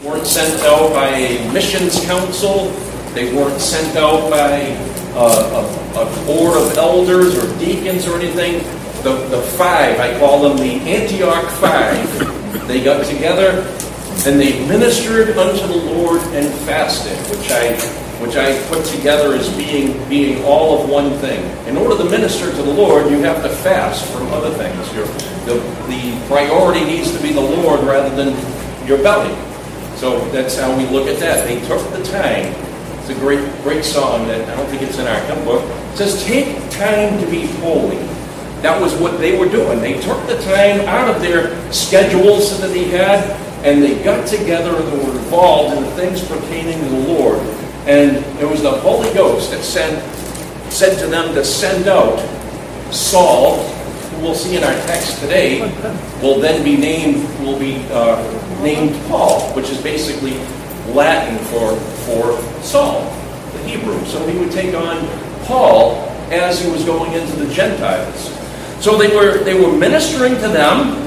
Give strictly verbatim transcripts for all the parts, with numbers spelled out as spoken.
weren't sent out by a missions council. They weren't sent out by uh, a, a board of elders or deacons or anything. The, the five, I call them the Antioch Five, they got together and they ministered unto the Lord and fasted, which I which I put together as being being all of one thing. In order to minister to the Lord, you have to fast from other things. Your, the, the priority needs to be the Lord rather than your belly. So that's how we look at that. They took the time. It's a great, great song that I don't think it's in our hymn book. It says, "Take time to be holy." That was what they were doing. They took the time out of their schedules that they had, and they got together and they were involved in the things pertaining to the Lord. And it was the Holy Ghost that sent, said to them to send out Saul, who we'll see in our text today, will then be named will be uh, named Paul, which is basically Latin for for Saul, the Hebrew. So he would take on Paul as he was going into the Gentiles. So they were they were ministering to them.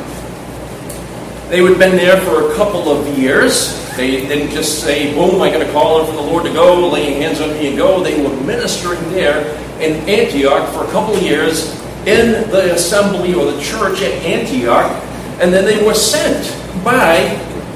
They had been there for a couple of years. They didn't just say, boom, I'm going to call in for the Lord to go, lay your hands on me and go. They were ministering there in Antioch for a couple of years in the assembly or the church at Antioch. And then they were sent by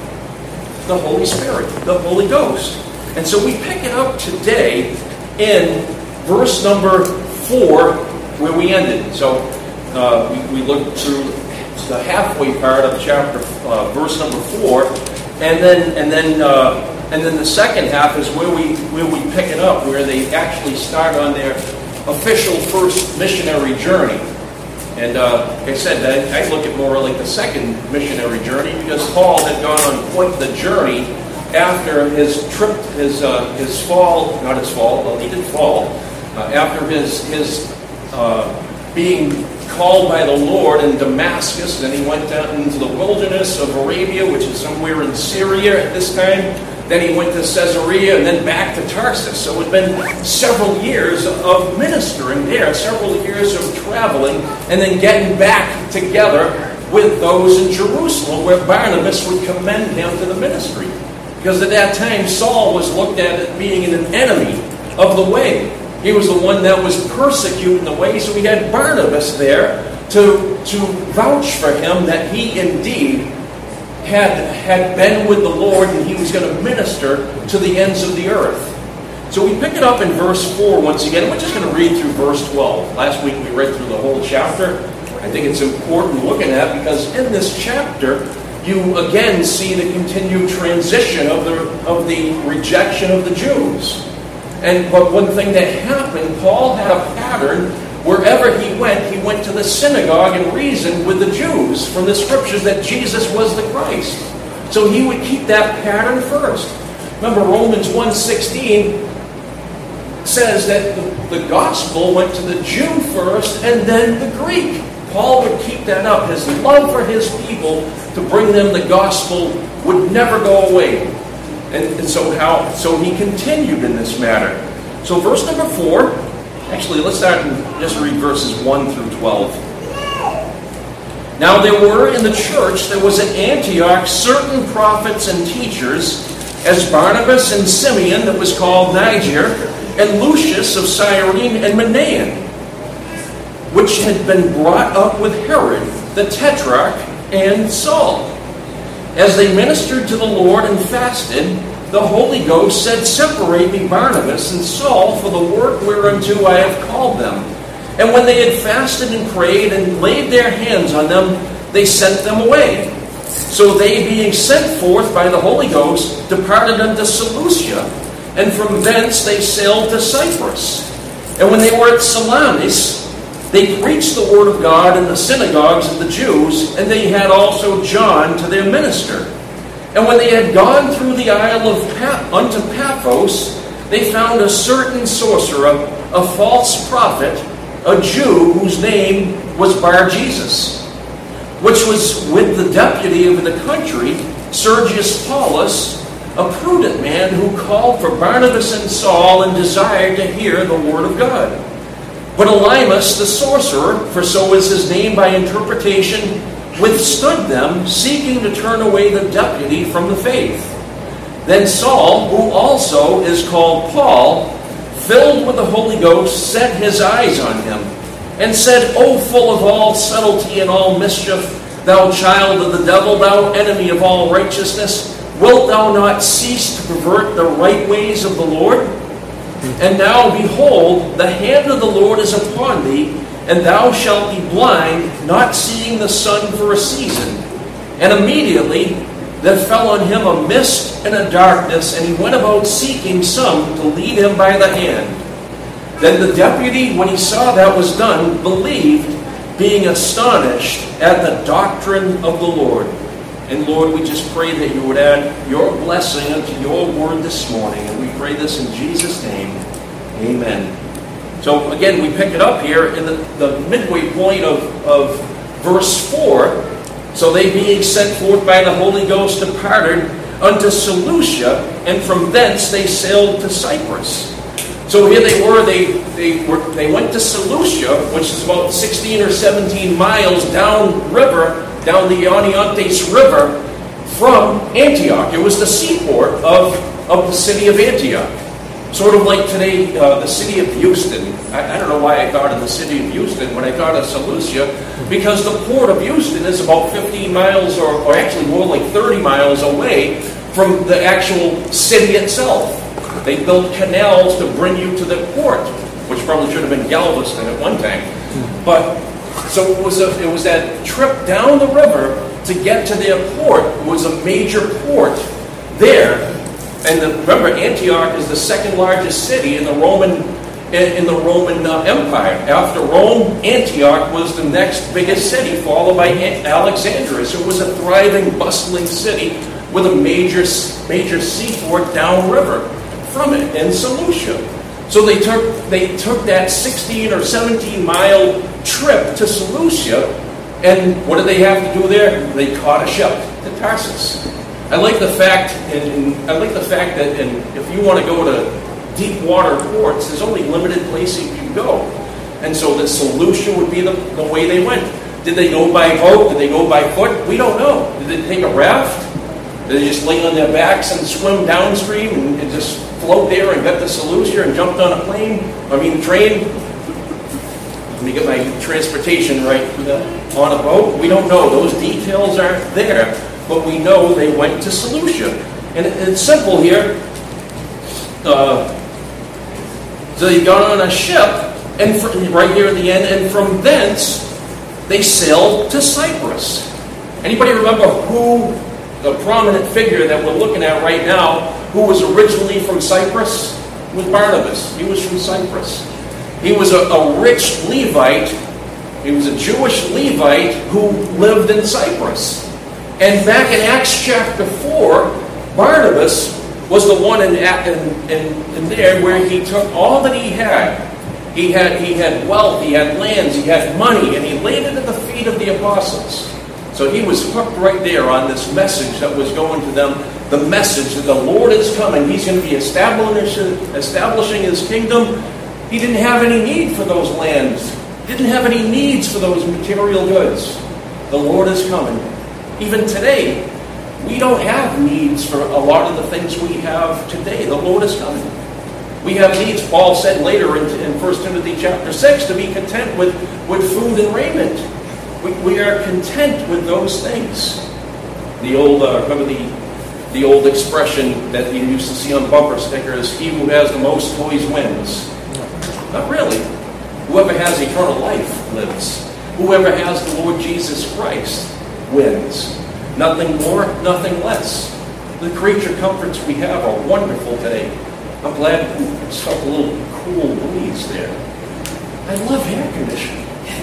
the Holy Spirit, the Holy Ghost. And so we pick it up today in verse number four, where we ended. So uh, we, we looked through the halfway part of chapter, uh, verse number four, and then and then uh, and then the second half is where we where we pick it up, where they actually start on their official first missionary journey. And uh, like I said, I, I look at more like the second missionary journey, because Paul had gone on quite the journey after his trip, his uh, his fall, not his fall, well, he did fall, uh, after his his uh, being called by the Lord in Damascus. Then he went down into the wilderness of Arabia, which is somewhere in Syria at this time. Then he went to Caesarea and then back to Tarsus. So it had been several years of ministering there, several years of traveling, and then getting back together with those in Jerusalem, where Barnabas would commend him to the ministry. Because at that time, Saul was looked at as being an enemy of the way. He was the one that was persecuting the way, so he had Barnabas there to, to vouch for him that he indeed had, had been with the Lord and he was going to minister to the ends of the earth. So we pick it up in verse four once again. We're just going to read through verse twelve. Last week we read through the whole chapter. I think it's important looking at, because in this chapter you again see the continued transition of the, of the rejection of the Jews. And but one thing that happened, Paul had a pattern. Wherever he went, he went to the synagogue and reasoned with the Jews from the scriptures that Jesus was the Christ. So he would keep that pattern first. Remember, Romans one sixteen says that the, the gospel went to the Jew first and then the Greek. Paul would keep that up. His love for his people, to bring them the gospel, would never go away. And, and so how? So he continued in this matter. So verse number four, actually let's start and just read verses one through twelve. Now there were in the church, there was at Antioch certain prophets and teachers, as Barnabas and Simeon, that was called Niger, and Lucius of Cyrene and Manaen, which had been brought up with Herod the Tetrarch and Saul. As they ministered to the Lord and fasted, the Holy Ghost said, Separate me Barnabas and Saul for the work whereunto I have called them. And when they had fasted and prayed and laid their hands on them, they sent them away. So they, being sent forth by the Holy Ghost, departed unto Seleucia, and from thence they sailed to Cyprus. And when they were at Salamis, they preached the word of God in the synagogues of the Jews, and they had also John to their minister. And when they had gone through the isle of Pa- unto Paphos, they found a certain sorcerer, a false prophet, a Jew whose name was Bar-Jesus, which was with the deputy of the country, Sergius Paulus, a prudent man who called for Barnabas and Saul and desired to hear the word of God. But Elymas the sorcerer, for so is his name by interpretation, withstood them, seeking to turn away the deputy from the faith. Then Saul, who also is called Paul, filled with the Holy Ghost, set his eyes on him, and said, O full of all subtlety and all mischief, thou child of the devil, thou enemy of all righteousness, wilt thou not cease to pervert the right ways of the Lord? And now, behold, the hand of the Lord is upon thee, and thou shalt be blind, not seeing the sun for a season. And immediately there fell on him a mist and a darkness, and he went about seeking some to lead him by the hand. Then the deputy, when he saw that was done, believed, being astonished at the doctrine of the Lord. And Lord, we just pray that you would add your blessing unto your word this morning. And we pray this in Jesus' name. Amen. So again, we pick it up here in the, the midway point of, of verse four. So they being sent forth by the Holy Ghost departed unto Seleucia, and from thence they sailed to Cyprus. So here they were, they they were they went to Seleucia, which is about sixteen or seventeen miles down river, down the Orontes River from Antioch. It was the seaport of, of the city of Antioch. Sort of like today, uh, the city of Houston. I, I don't know why I thought of the city of Houston when I thought of Seleucia, because the port of Houston is about fifteen miles, or, or actually more like thirty miles away from the actual city itself. They built canals to bring you to the port, which probably should have been Galveston at one time. But so it was a, it was that trip down the river to get to their port. It was a major port there. And the, remember, Antioch is the second largest city in the Roman in, in the Roman uh, Empire. After Rome, Antioch was the next biggest city, followed by Alexandria. So it was a thriving, bustling city with a major major seaport downriver from it in Seleucia. So they took they took that sixteen or seventeen mile trip to Seleucia, and what did they have to do there? They caught a ship to Tarsus. I like the fact, and, and I like the fact that, and if you want to go to deep water ports, there's only limited places you can go, and so that Seleucia would be the, the way they went. Did they go by boat? Did they go by foot? We don't know. Did they take a raft? Did they just lay on their backs and swim downstream and, and just float there and got to Seleucia and jumped on a plane? I mean, train? Let me get my transportation right on a boat. We don't know. Those details aren't there. But we know they went to Seleucia. And it's simple here. Uh, so they got on a ship, and for, right here at the end, and from thence they sailed to Cyprus. Anybody remember who, the prominent figure that we're looking at right now, who was originally from Cyprus? It was Barnabas. He was from Cyprus. He was a, a rich Levite. He was a Jewish Levite who lived in Cyprus. And back in Acts chapter four, Barnabas was the one in, in, in, in there where he took all that he had. He had he had wealth, he had lands, he had money, and he laid it at the feet of the apostles. So he was hooked right there on this message that was going to them, the message that the Lord is coming. He's going to be establishing, establishing his kingdom. He didn't have any need for those lands. Didn't have any needs for those material goods. The Lord is coming. Even today, we don't have needs for a lot of the things we have today. The Lord is coming. We have needs, Paul said later in, in First Timothy chapter six, to be content with, with food and raiment. We, we are content with those things. The old, uh, remember the, the old expression that you used to see on bumper stickers, he who has the most toys wins. Not really. Whoever has eternal life lives. Whoever has the Lord Jesus Christ wins. Nothing more, nothing less. The creature comforts we have are wonderful today. I'm glad it's felt a little cool breeze there. I love air conditioning.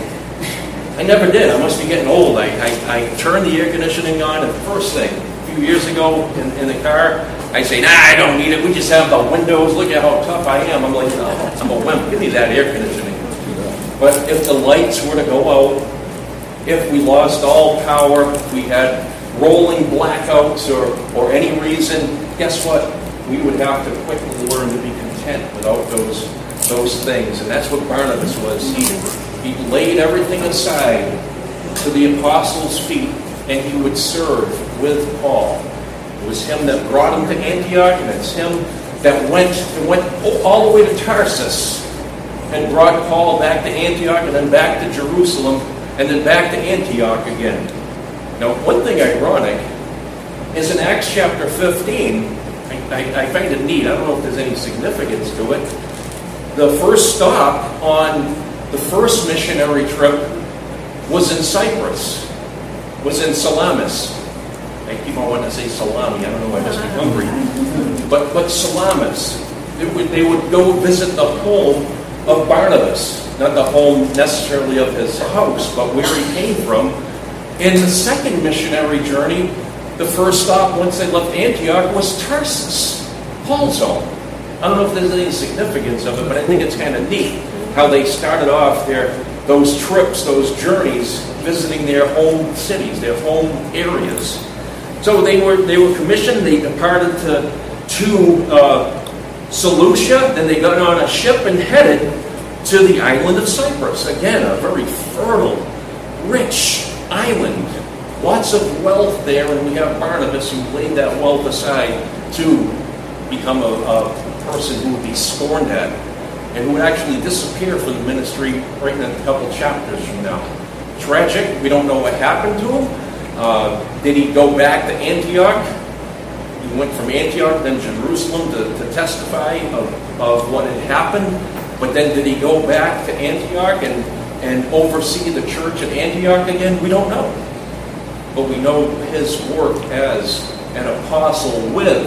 I never did. I must be getting old. I, I, I turned the air conditioning on, and the first thing, a few years ago in, in the car, I say, nah, I don't need it. We just have the windows. Look at how tough I am. I'm like, no, I'm a wimp. Give me that air conditioning. But if the lights were to go out, if we lost all power, if we had rolling blackouts or, or any reason, guess what? We would have to quickly learn to be content without those those things. And that's what Barnabas was. He, he laid everything aside to the apostles' feet, and he would serve with Paul. It was him that brought him to Antioch, and it's him that went, went all the way to Tarsus and brought Paul back to Antioch, and then back to Jerusalem, and then back to Antioch again. Now, one thing ironic is in Acts chapter fifteen, I, I, I find it neat, I don't know if there's any significance to it, the first stop on the first missionary trip was in Cyprus, was in Salamis. I keep on wanting to say salami, I don't know, I must be hungry. But, but Salamis, it would, they would go visit the home of Barnabas, not the home necessarily of his house, but where he came from. In the second missionary journey, the first stop once they left Antioch was Tarsus, Paul's home. I don't know if there's any significance of it, but I think it's kind of neat how they started off their those trips, those journeys, visiting their home cities, their home areas. So they were they were commissioned. They departed to to uh, Seleucia. Then they got on a ship and headed to the island of Cyprus. Again, a very fertile, rich island. Lots of wealth there, and we have Barnabas who laid that wealth aside to become a, a person who would be scorned at and who would actually disappear from the ministry right in a couple chapters from now. Tragic. We don't know what happened to him. Uh, did he go back to Antioch? He went from Antioch, then Jerusalem to, to testify of, of what had happened. But then did he go back to Antioch and, and oversee the church at Antioch again? We don't know. But we know his work as an apostle with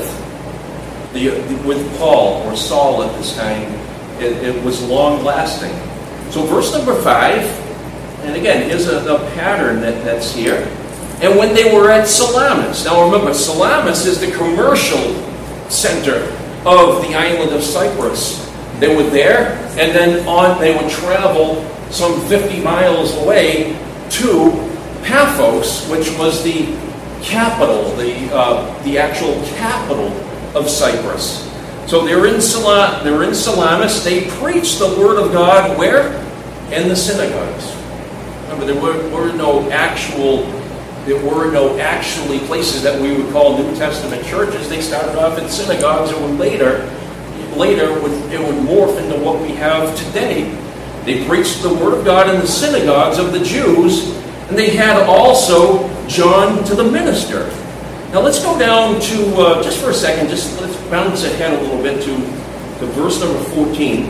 the with Paul or Saul at this time, it, it was long-lasting. So verse number five, and again, here's a, a pattern that, that's here. And when they were at Salamis, now remember, Salamis is the commercial center of the island of Cyprus. They were there, and then on they would travel some fifty miles away to Paphos, which was the capital, the uh, the actual capital of Cyprus. So they were in Sal- they were in Salamis. They preached the word of God where? In the synagogues. Remember, there were, were no actual there were no actually places that we would call New Testament churches. They started off in synagogues, and would later later would, it would morph into what we have today. They preached the word of God in the synagogues of the Jews. And they had also John to the minister. Now let's go down to, uh, just for a second, just let's bounce ahead a little bit to, to verse number fourteen.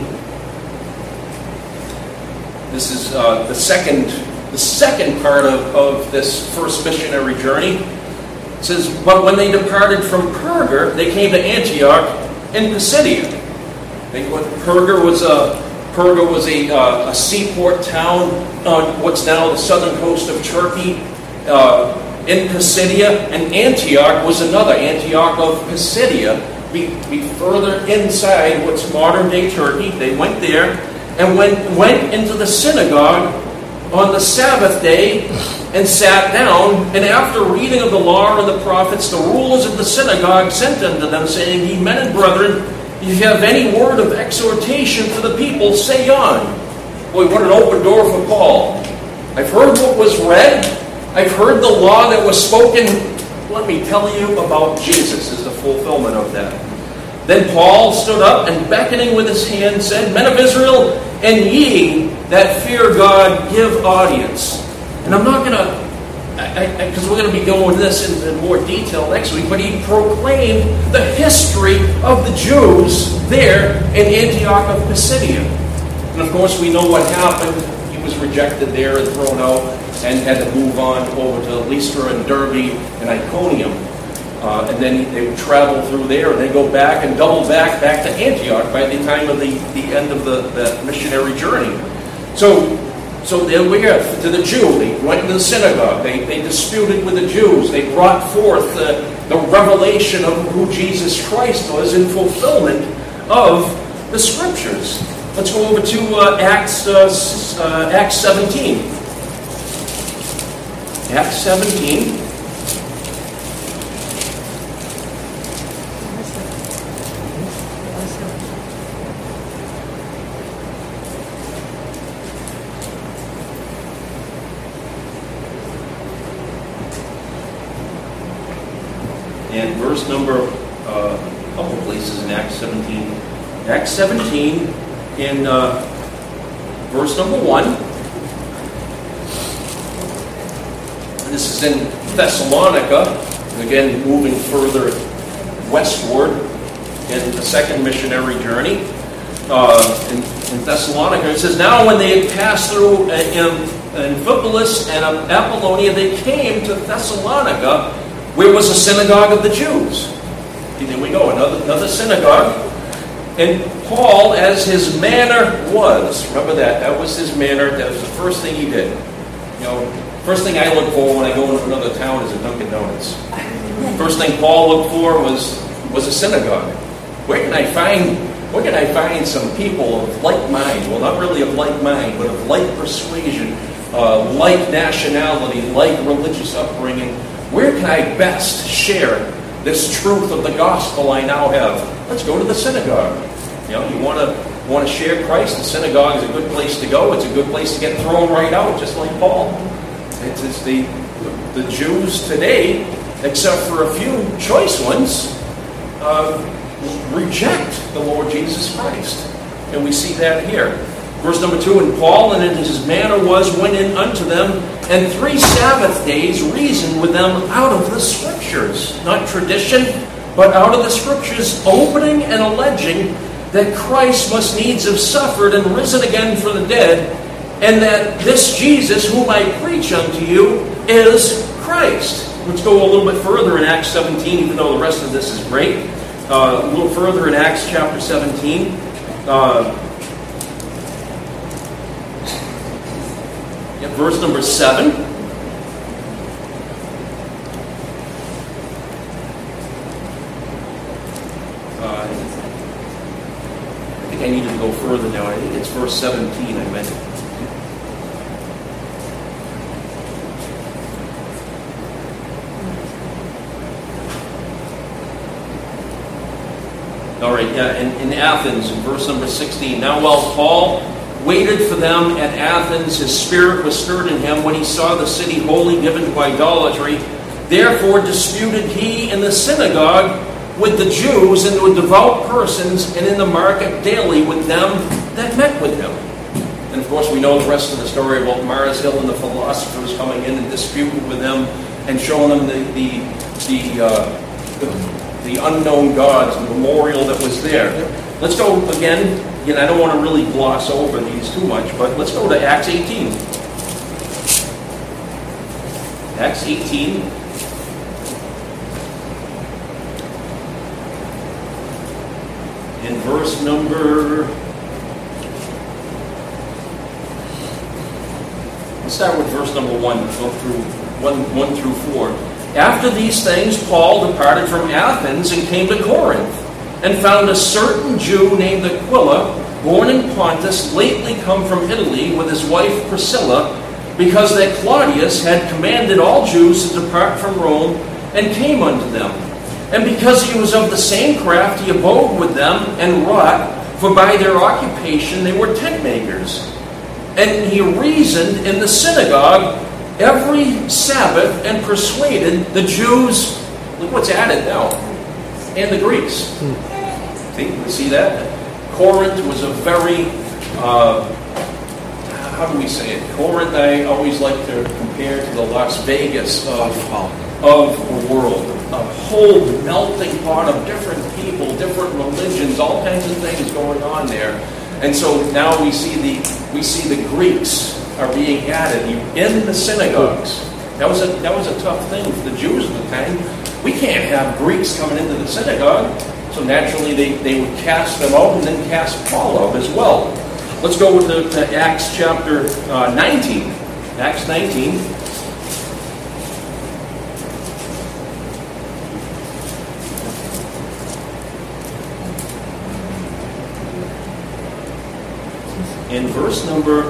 This is uh, the second the second part of, of this first missionary journey. It says, but when they departed from Perga, they came to Antioch in Pisidia. They, Perga was a Perga was a, uh, a seaport town on what's now the southern coast of Turkey, uh, in Pisidia, and Antioch was another, Antioch of Pisidia, be, be further inside what's modern-day Turkey. They went there and went, went into the synagogue on the Sabbath day and sat down, and after reading of the law and the prophets, the rulers of the synagogue sent unto them, saying, Ye men and brethren, if you have any word of exhortation for the people, say on. Boy, what an open door for Paul. I've heard what was read. I've heard the law that was spoken. Let me tell you about Jesus as the fulfillment of that. Then Paul stood up and beckoning with his hand said, Men of Israel, and ye that fear God, give audience. And I'm not going to, because we're going to be going with this in, in more detail next week, but he proclaimed the history of the Jews there in Antioch of Pisidia. And of course we know what happened. He was rejected there and thrown out and had to move on over to Lystra and Derbe and Iconium. Uh, and then they would travel through there and then go back and double back back to Antioch by the time of the, the end of the, the missionary journey. So So there we go, to the Jew. They went into the synagogue. They, they disputed with the Jews. They brought forth the, the revelation of who Jesus Christ was in fulfillment of the Scriptures. Let's go over to uh, Acts, uh, uh, Acts seventeen. Acts seventeen. And verse verse number, uh, a couple places in Acts seventeen. Acts seventeen, in uh, verse number one. This is in Thessalonica, again moving further westward in the second missionary journey. Uh, in, in Thessalonica, it says, "Now when they had passed through Amphipolis and Apollonia, they came to Thessalonica, where was a synagogue of the Jews." And there we go, another, another synagogue. And Paul, as his manner was, remember that, that was his manner, that was the first thing he did. You know, first thing I look for when I go into another town is a Dunkin' Donuts. First thing Paul looked for was was a synagogue. Where can I find where can I find some people of like mind? Well, not really of like mind, but of like persuasion, uh, like nationality, like religious upbringing. Where can I best share this truth of the gospel I now have? Let's go to the synagogue. You know, you want to want to share Christ. The synagogue is a good place to go. It's a good place to get thrown right out, just like Paul. It's, it's the the Jews today, except for a few choice ones, uh, reject the Lord Jesus Christ, and we see that here. Verse number two, "And Paul, and in his manner was, went in unto them, and three Sabbath days reasoned with them out of the Scriptures," not tradition, but out of the Scriptures, "opening and alleging that Christ must needs have suffered and risen again from the dead, and that this Jesus whom I preach unto you is Christ." Let's go a little bit further in Acts seventeen, even though the rest of this is great. Uh, a little further in Acts chapter seventeen. Uh, yeah, verse number seven. Uh, I think I needed to go further now. I think it's verse seventeen I meant. All right, yeah, in, in Athens, in verse number sixteen. "Now while Paul waited for them at Athens, his spirit was stirred in him when he saw the city wholly given to idolatry. Therefore disputed he in the synagogue with the Jews and with devout persons, and in the market daily with them that met with him." And of course we know the rest of the story about Mars Hill and the philosophers coming in and disputing with them and showing them the the the, uh, the the unknown gods, the memorial that was there. Let's go again. Again, I don't want to really gloss over these too much, but let's go to Acts eighteen. Acts eighteen. In verse number... Let's start with verse number one. Go through one, one through four. "After these things, Paul departed from Athens and came to Corinth, and found a certain Jew named Aquila, born in Pontus, lately come from Italy, with his wife Priscilla, because that Claudius had commanded all Jews to depart from Rome, and came unto them. And because he was of the same craft, he abode with them, and wrought, for by their occupation they were tent makers. And he reasoned in the synagogue every Sabbath, and persuaded the Jews," look what's added now, "and the Greeks." See, you see that? Corinth was a very, uh, how do we say it? Corinth, I always like to compare to the Las Vegas of, of the world. A whole melting pot of different people, different religions, all kinds of things going on there. And so now we see the we see the Greeks are being added in the synagogues. That was a that was a tough thing for the Jews at the time. We can't have Greeks coming into the synagogue, so naturally they, they would cast them out and then cast Paul out as well. Let's go to, to Acts chapter uh, nineteen. Acts nineteen. In verse number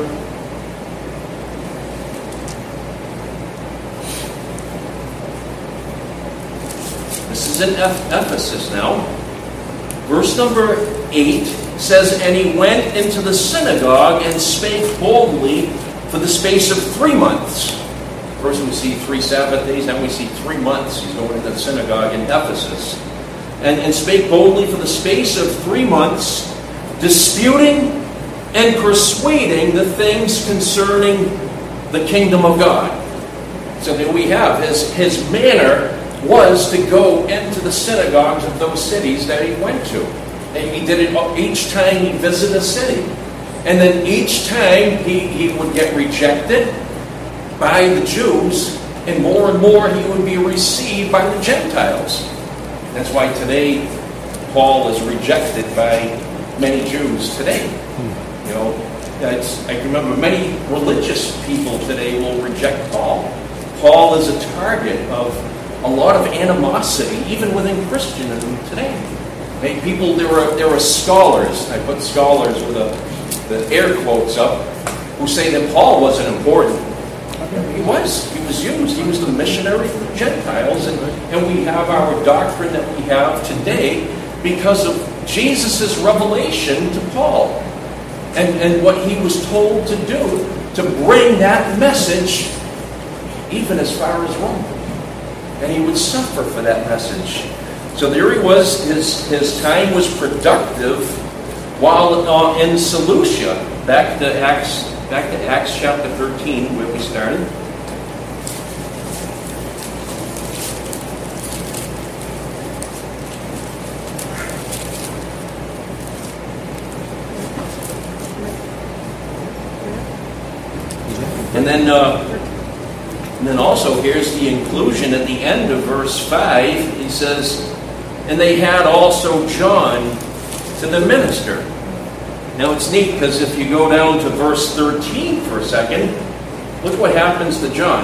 This is in Ephesus now. Verse number eight says, "And he went into the synagogue and spake boldly for the space of three months, First we see three Sabbath days, then we see three months. He's going into the synagogue in Ephesus. And, and spake boldly for the space of three months, disputing and persuading the things concerning the kingdom of God. So there we have his, his manner was to go into the synagogues of those cities that he went to. And he did it each time he visited a city. And then each time he, he would get rejected by the Jews, and more and more he would be received by the Gentiles. That's why today Paul is rejected by many Jews today. You know, it's, I can remember many religious people today will reject Paul. Paul is a target of a lot of animosity, even within Christianism today. Many people, there were there were scholars. I put scholars with a, the air quotes up, who say that Paul wasn't important. He was. He was used. He was the missionary for the Gentiles, and, and we have our doctrine that we have today because of Jesus' revelation to Paul and, and what he was told to do to bring that message even as far as Rome. And he would suffer for that message. So there he was. His, his time was productive while uh, in Seleucia. Back to Acts, back to Acts chapter thirteen, where we started. And then, uh, and then also here's the inclusion at the end of verse five. He says, "And they had also John to the minister." Now it's neat because if you go down to verse thirteen for a second, look what happens to John.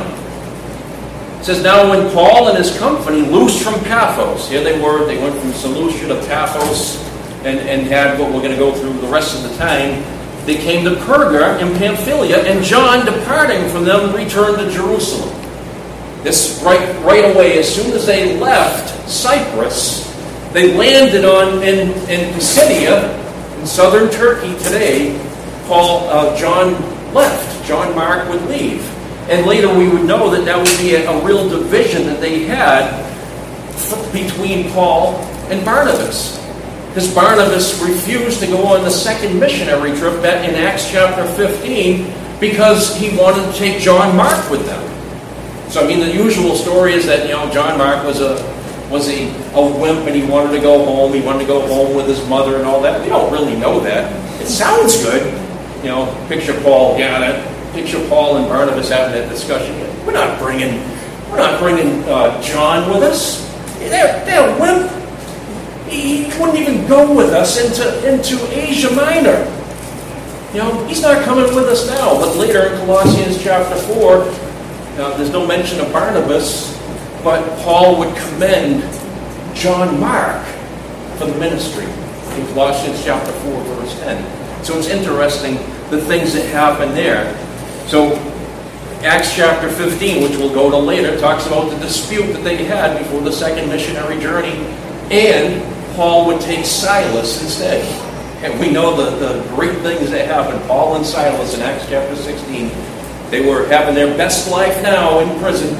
It says, "Now when Paul and his company loosed from Paphos," here they were, they went from Seleucia to Paphos and, and had what we're going to go through the rest of the time. They came to Perga in Pamphylia, and John, departing from them, returned to Jerusalem. This right right away, as soon as they left Cyprus, they landed on in, in Pisidia, in southern Turkey today. Paul, uh, John left. John Mark would leave. And later we would know that that would be a, a real division that they had f- between Paul and Barnabas. Because Barnabas refused to go on the second missionary trip back in Acts chapter fifteen because he wanted to take John Mark with them. So I mean, the usual story is that, you know, John Mark was a was a, a wimp and he wanted to go home. He wanted to go home with his mother and all that. We don't really know that. It sounds good. You know, picture Paul, yeah, that, picture Paul and Barnabas having that discussion. We're not bringing, we're not bringing uh, John with us. They're, they're a wimp. He wouldn't even go with us into, into Asia Minor. You know, he's not coming with us now. But later in Colossians chapter four, uh, there's no mention of Barnabas, but Paul would commend John Mark for the ministry in Colossians chapter four, verse ten. So it's interesting the things that happen there. So Acts chapter fifteen, which we'll go to later, talks about the dispute that they had before the second missionary journey, and Paul would take Silas instead. And we know the, the great things that happened. Paul and Silas in Acts chapter sixteen, they were having their best life now in prison.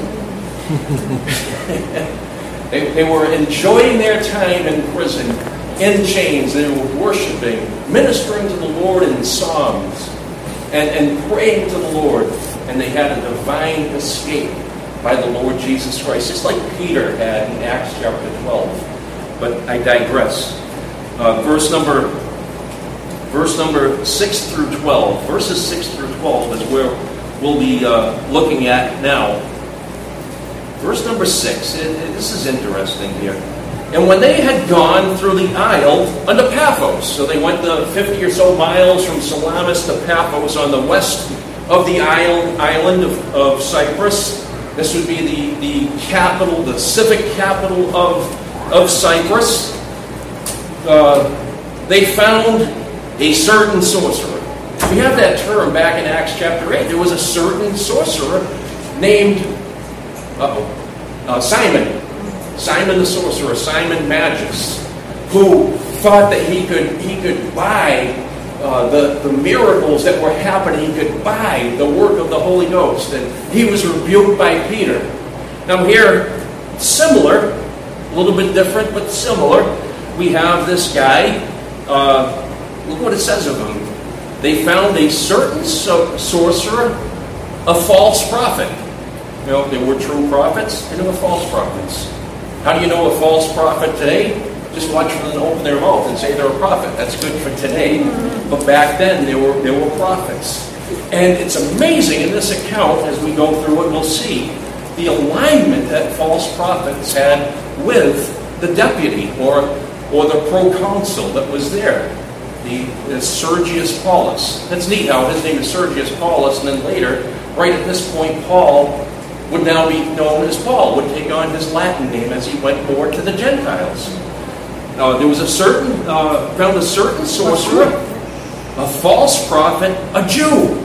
they, they were enjoying their time in prison, in chains. They were worshiping, ministering to the Lord in psalms, and, and praying to the Lord. And they had a divine escape by the Lord Jesus Christ, just like Peter had in Acts chapter twelve. But I digress. Uh, verse number, verse number six through twelve. Verses six through twelve is where we'll be uh, looking at now. Verse number six. It, it, this is interesting here. "And when they had gone through the isle unto Paphos," so they went the fifty or so miles from Salamis to Paphos on the west of the isle, island of, of Cyprus. This would be the, the capital, the civic capital of of Cyprus. Uh, they found a certain sorcerer. We have that term back in Acts chapter eight. There was a certain sorcerer named uh-oh, uh, Simon. Simon the sorcerer, Simon Magus, who thought that he could he could buy uh, the, the miracles that were happening could buy the work of the Holy Ghost. And he was rebuked by Peter. Now here, similar, a little bit different, but similar, we have this guy. Uh, look what it says of him. They found a certain so- sorcerer, a false prophet. You know, there were true prophets and there were false prophets. How do you know a false prophet today? Just watch them open their mouth and say they're a prophet. That's good for today. But back then, there were there were prophets. And it's amazing in this account, as we go through it, we'll see the alignment that false prophets had with the deputy or, or the proconsul that was there. The, the Sergius Paulus. That's neat how his name is Sergius Paulus, and then later, right at this point, Paul would now be known as Paul, would take on his Latin name as he went more to the Gentiles. Uh, there was a certain, uh, found a certain sorcerer, a false prophet, a Jew.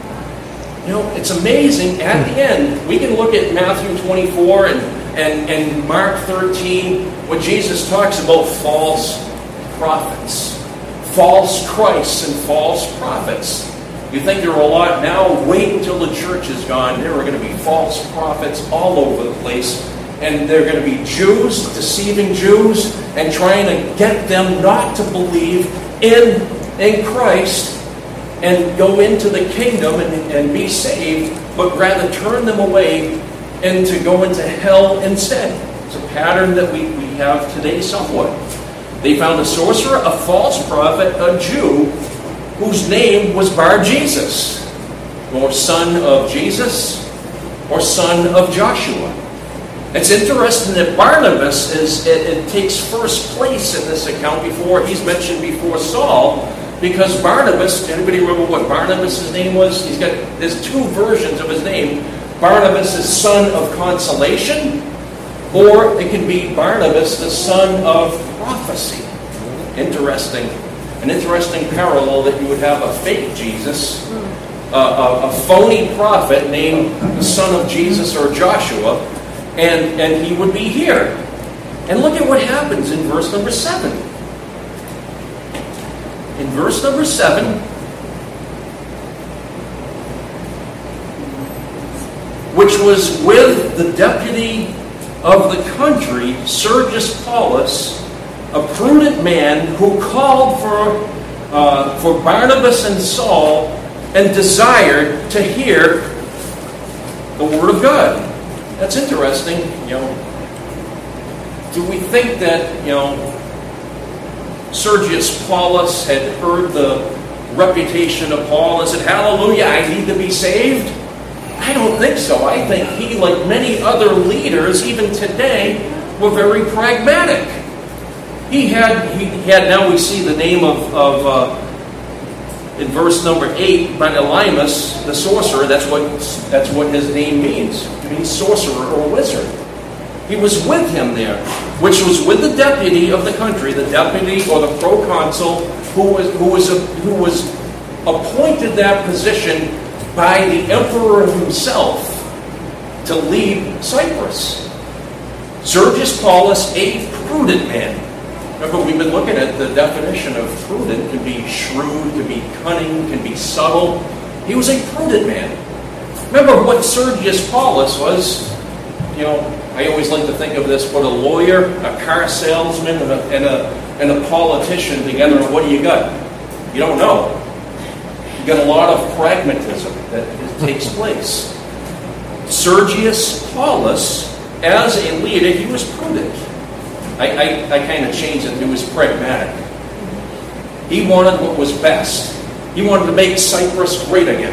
You know, it's amazing. At the end, we can look at Matthew twenty-four and, and, and Mark thirteen, when Jesus talks about false prophets, false Christs and false prophets. You think there are a lot now? Wait until the church is gone. There are going to be false prophets all over the place. And they're going to be Jews deceiving Jews and trying to get them not to believe in, in Christ and go into the kingdom and, and be saved, but rather turn them away and to go into hell instead. It's a pattern that we, we have today somewhat. They found a sorcerer, a false prophet, a Jew, whose name was Bar-Jesus, or son of Jesus, or son of Joshua. It's interesting that Barnabas is it, it takes first place in this account before he's mentioned before Saul, because Barnabas, anybody remember what Barnabas' name was? He's got there's two versions of his name. Barnabas is son of consolation, or it can be Barnabas, the son of prophecy. Interesting. An interesting parallel that you would have a fake Jesus, uh, a, a phony prophet named the son of Jesus or Joshua, and, and he would be here. And look at what happens in verse number seven. In verse number seven, which was with the deputy of the country, Sergius Paulus, a prudent man who called for uh, for Barnabas and Saul and desired to hear the word of God. That's interesting. You know, do we think that you know Sergius Paulus had heard the reputation of Paul and said, "Hallelujah, I need to be saved"? I don't think so. I think he, like many other leaders, even today, were very pragmatic. He had, he had. Now we see the name of, of uh, in verse number eight, Elymas, the sorcerer. That's what that's what his name means. It means sorcerer or wizard. He was with him there, which was with the deputy of the country, the deputy or the proconsul, who was who was a, who was appointed that position by the emperor himself to lead Cyprus. Sergius Paulus, a prudent man. Remember, we've been looking at the definition of prudent. Can be shrewd, can be cunning, can be subtle. He was a prudent man. Remember what Sergius Paulus was. You know, I always like to think of this, put a lawyer, a car salesman, and a, and a, and a politician together, and what do you got? You don't know. You got a lot of pragmatism that takes place. Sergius Paulus, as a leader, he was prudent. I, I, I kind of changed it. He was pragmatic. He wanted what was best. He wanted to make Cyprus great again.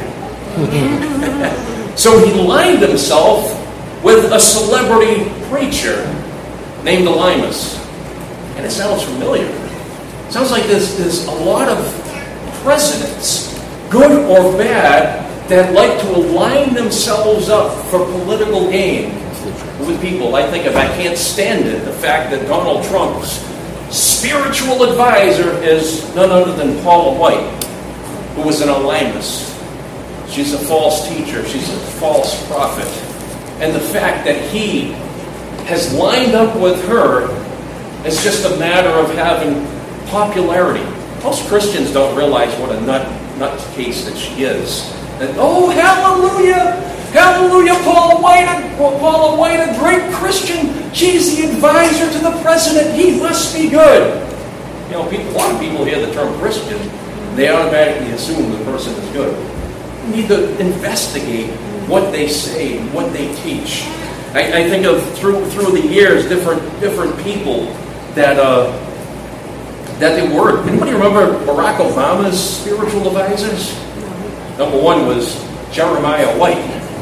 So he lined himself with a celebrity preacher named Elymas. And it sounds familiar. It sounds like there's, there's a lot of presidents, good or bad, that like to align themselves up for political gain with people. I think if I can't stand it, the fact that Donald Trump's spiritual advisor is none other than Paula White, who was an Elymas. She's a false teacher. She's a false prophet. And the fact that he has lined up with her is just a matter of having popularity. Most Christians don't realize what a nut nutcase that she is. And oh, hallelujah! Hallelujah! Paula White, Paula White, a great Christian. She's the advisor to the president. He must be good. You know, people, a lot of people hear the term Christian, they automatically assume the person is good. You need to investigate what they say, what they teach. I, I think of through through the years, different different people that uh, that they were. Anybody remember Barack Obama's spiritual advisors? Number one was Jeremiah White.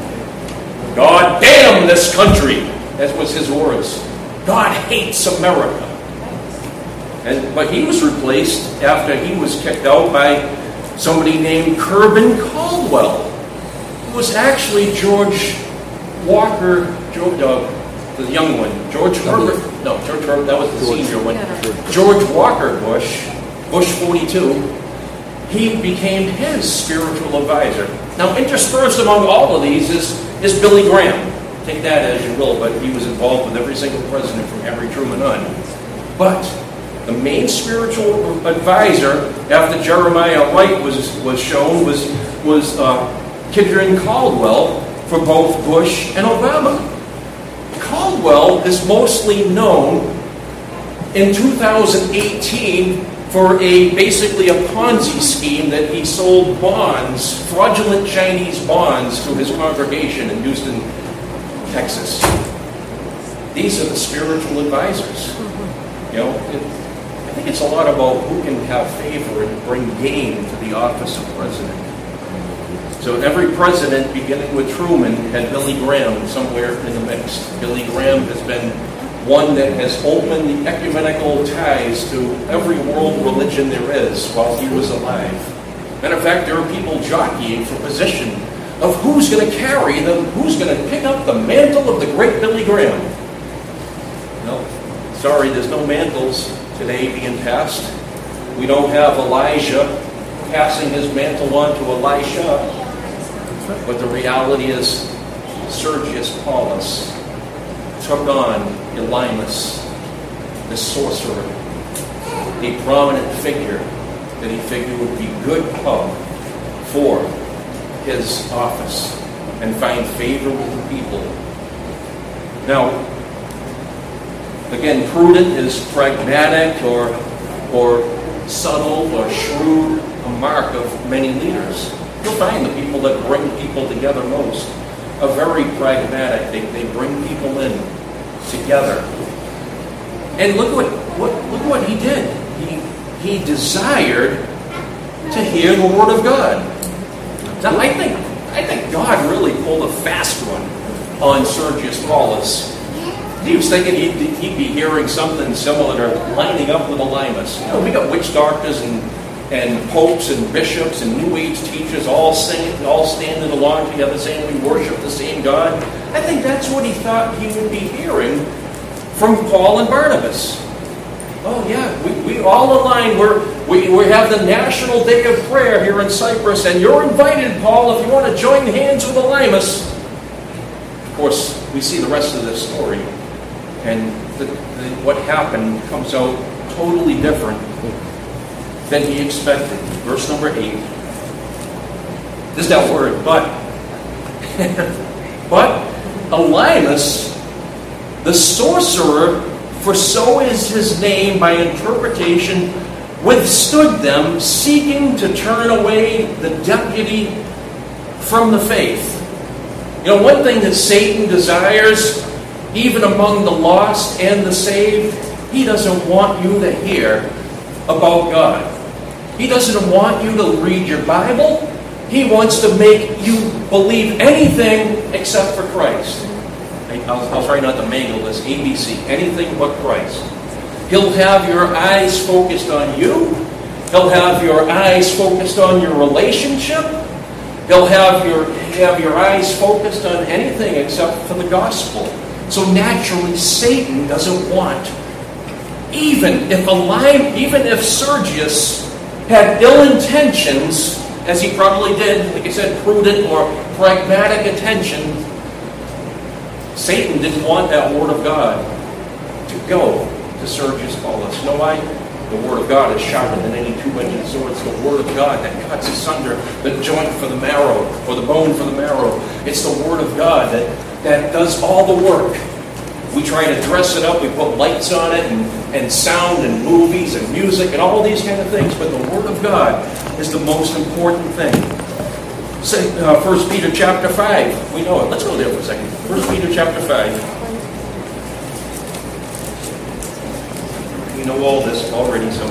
God damn this country. That was his words. God hates America. And but he was replaced after he was kicked out by somebody named Kirby Caldwell, who was actually George Walker, George, uh, the young one, George Herbert. No, George Herbert. That was the senior one. George Walker Bush, Bush forty-two. He became his spiritual advisor. Now, interspersed among all of these is is Billy Graham. Take that as you will, but he was involved with every single president from Harry Truman on. But the main spiritual advisor after Jeremiah White was was shown was was uh, Kidron Caldwell for both Bush and Obama. Caldwell is mostly known in two thousand eighteen for a basically a Ponzi scheme that he sold bonds, fraudulent Chinese bonds, to his congregation in Houston, Texas. These are the spiritual advisors. You know, it, I think it's a lot about who can have favor and bring gain to the office of president. So every president, beginning with Truman, had Billy Graham somewhere in the mix. Billy Graham has been one that has opened the ecumenical ties to every world religion there is while he was alive. Matter of fact, there are people jockeying for position of who's going to carry them, who's going to pick up the mantle of the great Billy Graham. No, sorry, there's no mantles today being passed. We don't have Elijah passing his mantle on to Elisha. But the reality is, Sergius Paulus took on Elymas, the sorcerer, a prominent figure that he figured would be good pub for his office and find favor with the people. Now, again, prudent is pragmatic or, or subtle or shrewd, a mark of many leaders. You'll find the people that bring people together most are very pragmatic. They, they bring people in together. And look what, what look what he did. He he desired to hear the word of God. Now I think I think God really pulled a fast one on Sergius Paulus. He was thinking he'd, he'd be hearing something similar to lining up with Elymas. You know, we got witch doctors and and popes and bishops and New Age teachers all singing, all standing along together saying we worship the same God. I think that's what he thought he would be hearing from Paul and Barnabas. Oh yeah, we, we all align. We're, we we have the National Day of Prayer here in Cyprus, and you're invited, Paul, if you want to join hands with Elymas. Of course, we see the rest of this story, and the, the, what happened comes out totally different than he expected. Verse number eight. This is that word, but. But Elymas, the sorcerer, for so is his name by interpretation, withstood them, seeking to turn away the deputy from the faith. You know, one thing that Satan desires, even among the lost and the saved, he doesn't want you to hear about God. He doesn't want you to read your Bible. He wants to make you believe anything except for Christ. I'll, I'll try not to mangle this. A B C. Anything but Christ. He'll have your eyes focused on you. He'll have your eyes focused on your relationship. He'll have your, have your eyes focused on anything except for the gospel. So naturally, Satan doesn't want, even if a even if Sergius had ill intentions, as he probably did, like I said, prudent or pragmatic attention, Satan didn't want that word of God to go to Sergius Paulus. You know why? The Word of God is sharper than any two-edged sword. It's the Word of God that cuts asunder the joint for the marrow, or the bone for the marrow. It's the Word of God that, that does all the work. We try to dress it up, we put lights on it, and, and sound, and movies, and music, and all these kind of things. But the Word of God is the most important thing. Say, uh, First Peter chapter five. We know it. Let's go there for a second. First Peter chapter five. You know all this already, so...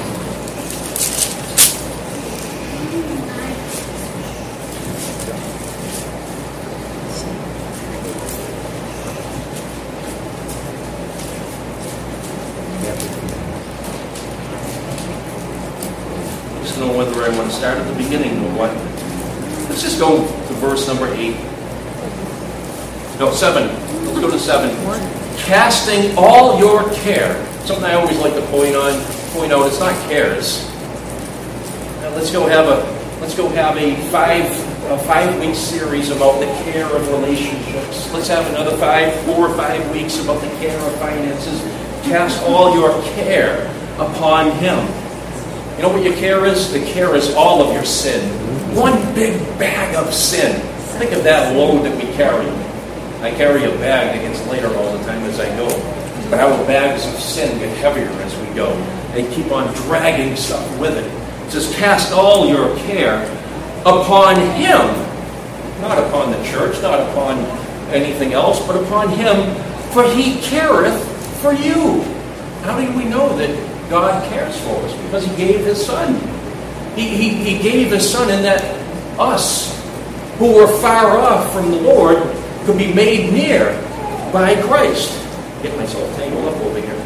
I just don't know whether I want to start at the beginning or what. Let's just go to verse number eight. No, seven. Let's go to seven. Casting all your care. Something I always like to point on, point out. It's not cares. Now let's go have a let's go have a five a five week series about the care of relationships. Let's have another five, four or five weeks about the care of finances. Cast all your care upon Him. You know what your care is? The care is all of your sin. One big bag of sin. Think of that load that we carry. I carry a bag that gets lighter all the time as I go. But our bags of sin get heavier as we go. They keep on dragging stuff with it. It says, cast all your care upon Him. Not upon the church, not upon anything else, but upon Him, for He careth for you. How do we know that God cares for us? Because He gave His Son. He, he, he gave His Son in that us, who were far off from the Lord, could be made near by Christ. Get myself tangled up over here.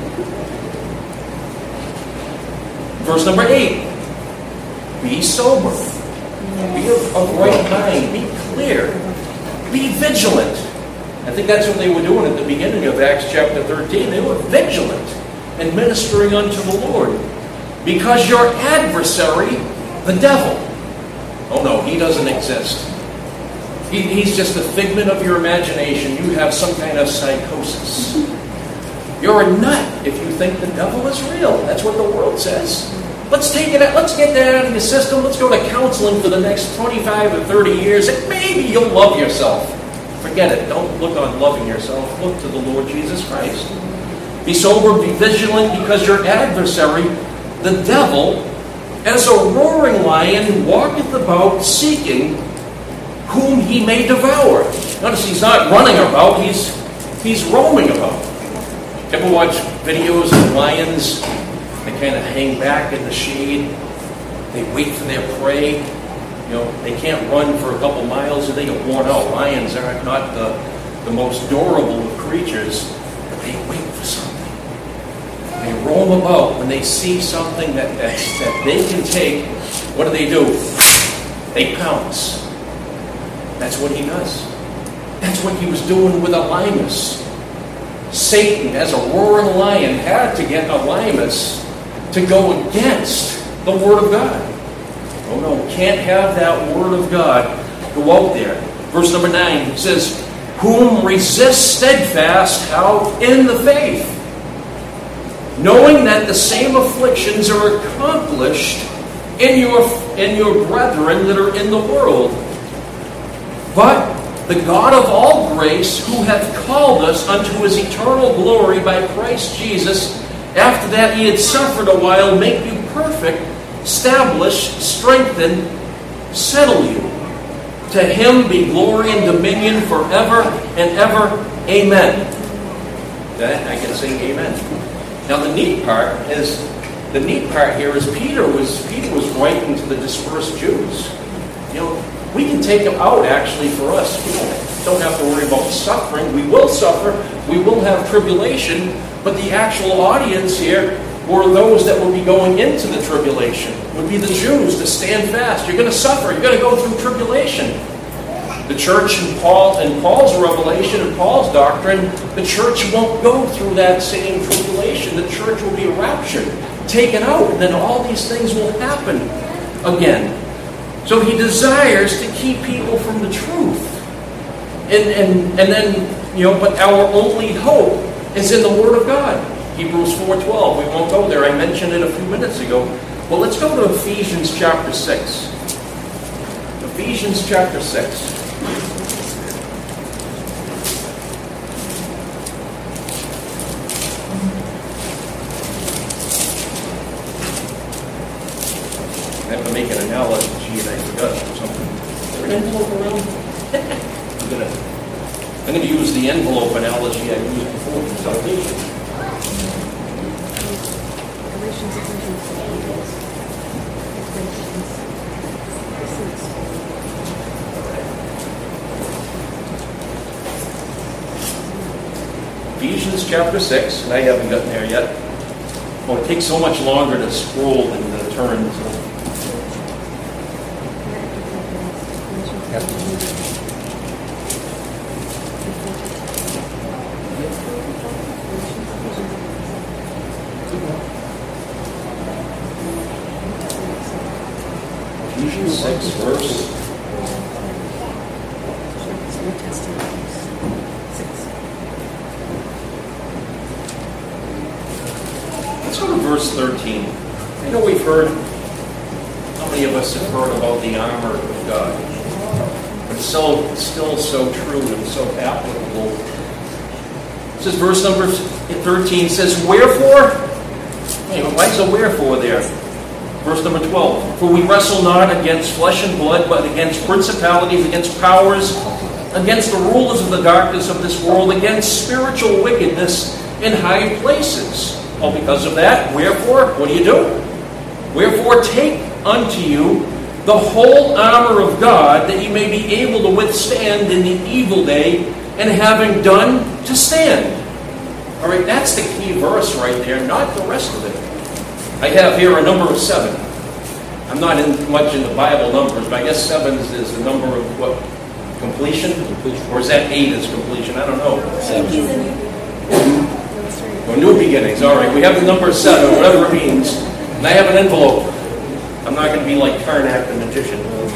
Verse number eight. Be sober. Be of, of right mind. Be clear. Be vigilant. I think that's what they were doing at the beginning of Acts chapter thirteen. They were vigilant and ministering unto the Lord. Because your adversary, the devil, oh no, he doesn't exist. He, he's just a figment of your imagination. You have some kind of psychosis. You're a nut if you think the devil is real. That's what the world says. Let's take it out. Let's get that out of your system. Let's go to counseling for the next twenty-five or thirty years, and maybe you'll love yourself. Forget it. Don't look on loving yourself. Look to the Lord Jesus Christ. Be sober, be vigilant, because your adversary, the devil, as a roaring lion, walketh about seeking whom he may devour. Notice he's not running about, he's he's roaming about. Ever watch videos of lions? They kind of hang back in the shade. They wait for their prey. You know, they can't run for a couple miles or they get worn out. Lions are not the, the most durable of creatures, but they wait for something. They roam about when they see something that, that, that they can take. What do they do? They pounce. That's what he does. That's what he was doing with Elymas. Satan, as a roaring lion, had to get Elymas to go against the Word of God. Oh no, can't have that Word of God go out there. Verse number nine, it says, whom resist steadfast out in the faith, knowing that the same afflictions are accomplished in your, in your brethren that are in the world. But the God of all grace, who hath called us unto His eternal glory by Christ Jesus, after that He had suffered a while, make you perfect, establish, strengthen, settle you. To Him be glory and dominion forever and ever. Amen. That I can say amen. Now the neat part is, the neat part here is Peter was Peter was writing to the dispersed Jews. You know, we can take them out actually for us. We don't, don't have to worry about suffering. We will suffer. We will have tribulation. But the actual audience here were those that would be going into the tribulation. Would be the Jews to stand fast. You're going to suffer. You're going to go through tribulation. The church in Paul and Paul's revelation and Paul's doctrine, the church won't go through that same tribulation. The church will be raptured, taken out, and then all these things will happen again. So he desires to keep people from the truth. And, and, and then, you know, but our only hope is in the Word of God. Hebrews four twelve. We won't go there. I mentioned it a few minutes ago. Well, let's go to Ephesians chapter six. Ephesians chapter six. I have to make an analogy and I forgot something. Is there an envelope around? I'm gonna I'm going to use the envelope analogy I used before for salvation. Ephesians chapter six, and I haven't gotten there yet. Oh, it takes so much longer to scroll than to turn. So. Ephesians six, verse. Let's go to verse thirteen. I know we've heard, how many of us have heard about the armor of God? But it's so, it's still so true and so applicable. It says, verse number thirteen says, wherefore? Hey, why's a wherefore there? Verse number twelve. For we wrestle not against flesh and blood, but against principalities, against powers, against the rulers of the darkness of this world, against spiritual wickedness in high places. Well, because of that, wherefore, what do you do? Wherefore, take unto you the whole armor of God, that ye may be able to withstand in the evil day, and having done, to stand. All right, that's the key verse right there, not the rest of it. I have here a number of seven. I'm not in much in the Bible numbers, but I guess seven is, is the number of what? Completion? Completion. Or is that eight is completion? I don't know. Seven. Or new beginnings. All right, we have the number seven, whatever it means. And I have an envelope. I'm not going to be like Karnak the magician.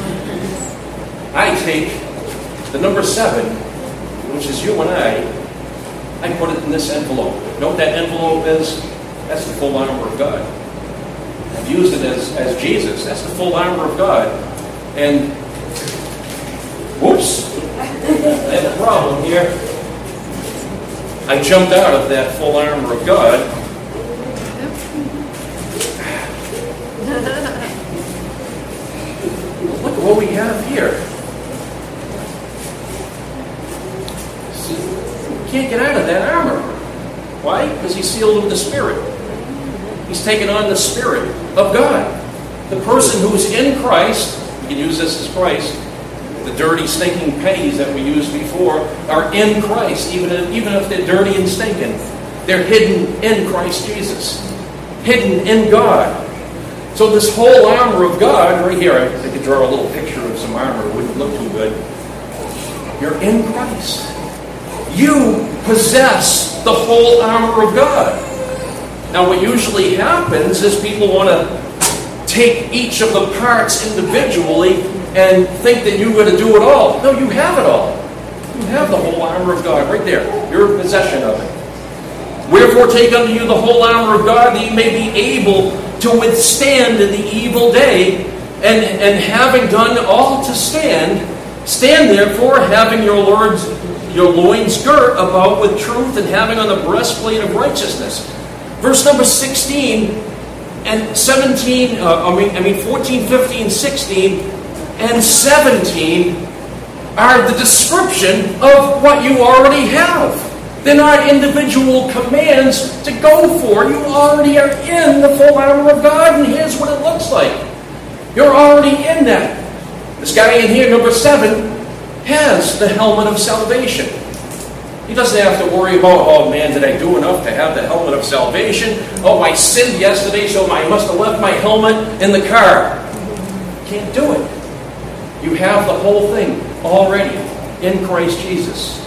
I take the number seven, which is you and I, I put it in this envelope. You know what that envelope is? That's the full armor of God. I've used it as, as Jesus. That's the full armor of God. And, whoops, I have a problem here. I jumped out of that full armor of God. Look at what we have here. See, we can't get out of that armor. Why? Because he's sealed with the Spirit. He's taken on the Spirit of God. The person who is in Christ, we can use this as Christ, the dirty, stinking pennies that we used before are in Christ, even if, even if they're dirty and stinking. They're hidden in Christ Jesus. Hidden in God. So this whole armor of God, right here, I could draw a little picture of some armor. It wouldn't look too good. You're in Christ. You possess the whole armor of God. Now what usually happens is people want to take each of the parts individually and think that you're going to do it all. No, you have it all. You have the whole armor of God right there. You're in possession of it. Wherefore take unto you the whole armor of God, that ye may be able to withstand in the evil day, and, and having done all to stand, stand therefore, having your Lord's your loins girt about with truth, and having on the breastplate of righteousness. Verse number sixteen and seventeen, uh, I mean, I mean fourteen, fifteen, sixteen, and seventeen are the description of what you already have. They're not individual commands to go for. You already are in the full armor of God, and here's what it looks like. You're already in that. This guy in here, number seven, has the helmet of salvation. He doesn't have to worry about, oh man, did I do enough to have the helmet of salvation? Oh, I sinned yesterday, so I must have left my helmet in the car. Can't do it. You have the whole thing already in Christ Jesus.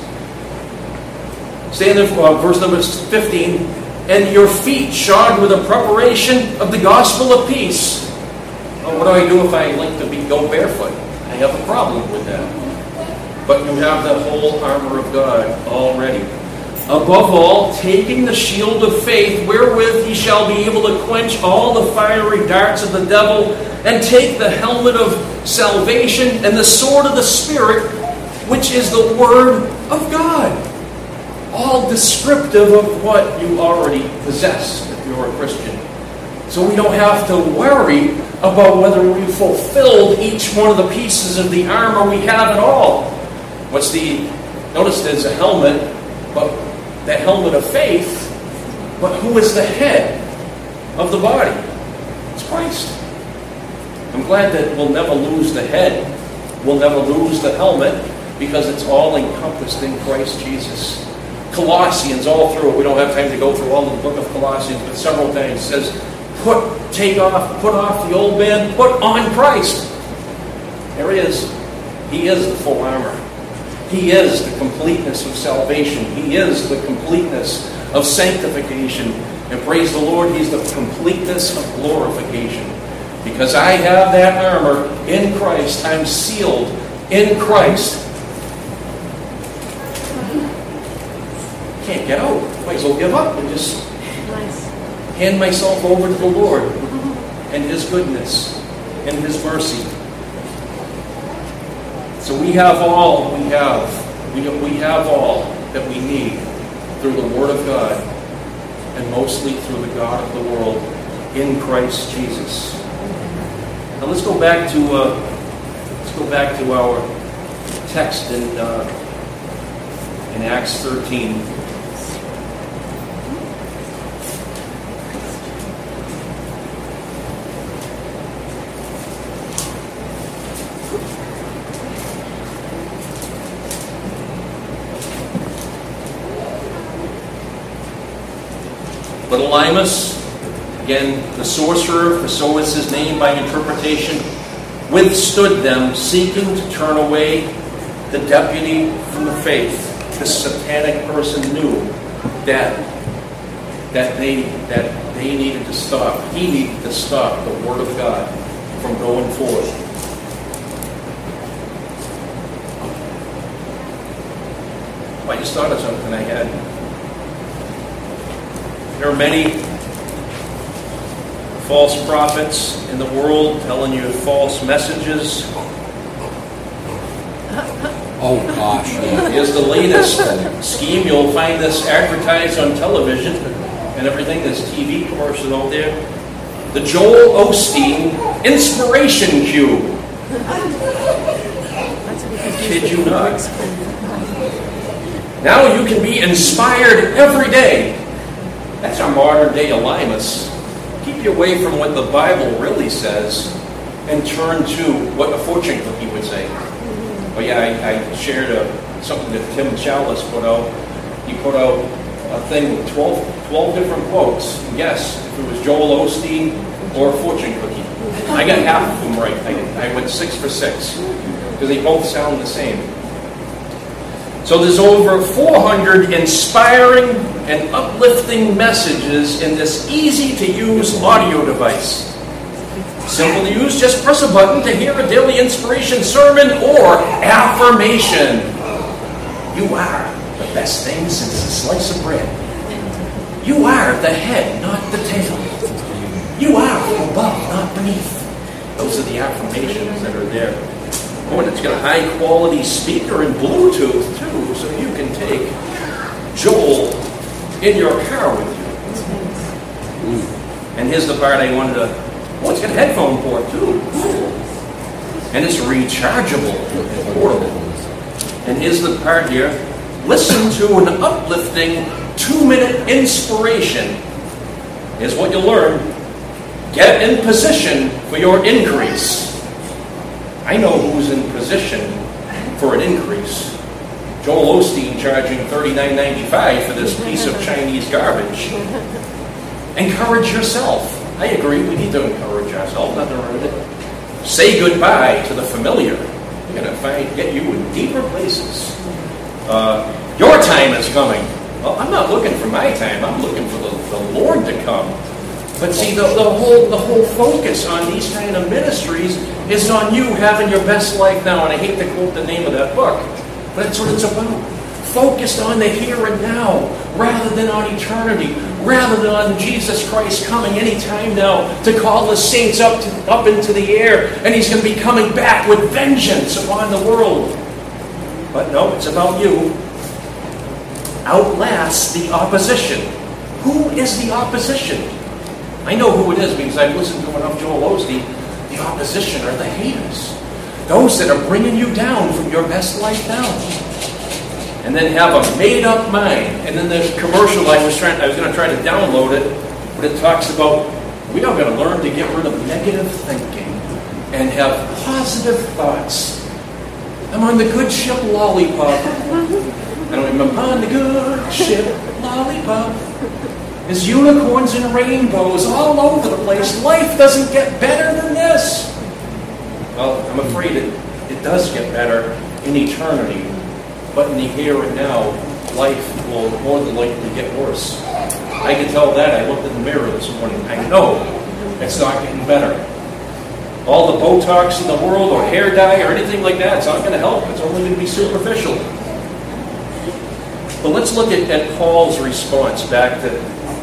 Stand there for uh, verse number fifteen. And your feet shod with the preparation of the gospel of peace. Oh, what do I do if I like to be go barefoot? I have a problem with that. But you have the whole armor of God already. Above all, taking the shield of faith, wherewith ye shall be able to quench all the fiery darts of the devil, and take the helmet of salvation and the sword of the Spirit, which is the Word of God. All descriptive of what you already possess if you're a Christian. So we don't have to worry about whether we fulfilled each one of the pieces of the armor we have at all. What's the... Notice there's a helmet, but the helmet of faith, but who is the head of the body? It's Christ. I'm glad that we'll never lose the head. We'll never lose the helmet because it's all encompassed in Christ Jesus. Colossians, all through it. We don't have time to go through all the book of Colossians, but several times it says, put, take off, put off the old man, put on Christ. There he is. He is the full armor. He is the completeness of salvation. He is the completeness of sanctification. And praise the Lord, He's the completeness of glorification. Because I have that armor in Christ. I'm sealed in Christ. Can't get out. Might as well give up and just hand myself over to the Lord and His goodness and His mercy. So we have all we have. We, we have all that we need through the Word of God, and mostly through the God of the world in Christ Jesus. Now let's go back to uh, let's go back to our text in uh, in Acts thirteen. But Elymas, again, the sorcerer, for so is his name by interpretation, withstood them, seeking to turn away the deputy from the faith. This satanic person knew that, that, they, that they needed to stop. He needed to stop the Word of God from going forth. I just thought of something I had. There are many false prophets in the world telling you false messages. Oh, gosh. Here's the latest scheme. You'll find this advertised on television and everything. There's T V commercials out there. The Joel Osteen Inspiration Cube. Kid you not. Now you can be inspired every day. That's our modern day Elymas. Keep you away from what the Bible really says and turn to what a fortune cookie would say. Oh yeah, I, I shared a, something that Tim Chalice put out. He put out a thing with twelve, twelve different quotes. And guess if it was Joel Osteen or a fortune cookie. I got half of them right. I, I went six for six because they both sound the same. So there's over four hundred inspiring and uplifting messages in this easy-to-use audio device. Simple to use, just press a button to hear a daily inspiration sermon or affirmation. You are the best thing since a slice of bread. You are the head, not the tail. You are from above, not beneath. Those are the affirmations that are there. Oh, and it's got a high-quality speaker and Bluetooth, too, so you can take Joel in your car with you. Ooh. And here's the part I wanted to... Oh, it's got a headphone port, too. Cool. And it's rechargeable and portable. And here's the part here. Listen to an uplifting two-minute inspiration. Here's what you'll learn. Get in position for your increase. I know who's in position for an increase. Joel Osteen charging thirty-nine ninety-five for this piece of Chinese garbage. Encourage yourself. I agree, we need to encourage ourselves, nothing wrong with it. Say goodbye to the familiar. We're going to find, get you in deeper places. Uh, your time is coming. Well, I'm not looking for my time, I'm looking for the, the Lord to come. But see, the, the whole the whole focus on these kind of ministries is on you having your best life now. And I hate to quote the name of that book, but that's what it's about. focused on the here and now, rather than on eternity, rather than on Jesus Christ coming any time now to call the saints up to, up into the air, and He's going to be coming back with vengeance upon the world. But no, it's about you. Outlast the opposition. Who is the opposition? I know who it is because I've listened to enough Joel Osteen. The opposition are the haters. Those that are bringing you down from your best life now. And then have a made-up mind. And then there's a commercial I was trying, I was going to try to download it, but it talks about we are going to learn to get rid of negative thinking and have positive thoughts. I'm on the good ship Lollipop. I don't remember. On the good ship Lollipop. There's unicorns and rainbows all over the place. Life doesn't get better than this. Well, I'm afraid it, it does get better in eternity. But in the here and now, life will more than likely get worse. I can tell that. I looked in the mirror this morning. I know it's not getting better. All the Botox in the world or hair dye or anything like that, it's not going to help. It's only going to be superficial. But let's look at, at Paul's response back to,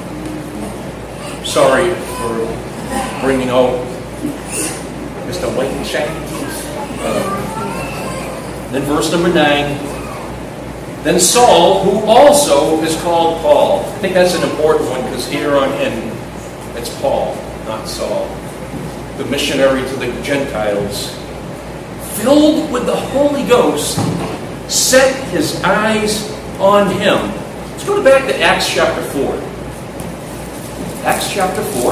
sorry for bringing out Mister White and Shiny Teeth. Uh, then verse number nine. Then Saul, who also is called Paul. I think that's an important one because here on in, it's Paul, not Saul. The missionary to the Gentiles. Filled with the Holy Ghost, set his eyes on him. Let's go back to Acts chapter four. Acts chapter four.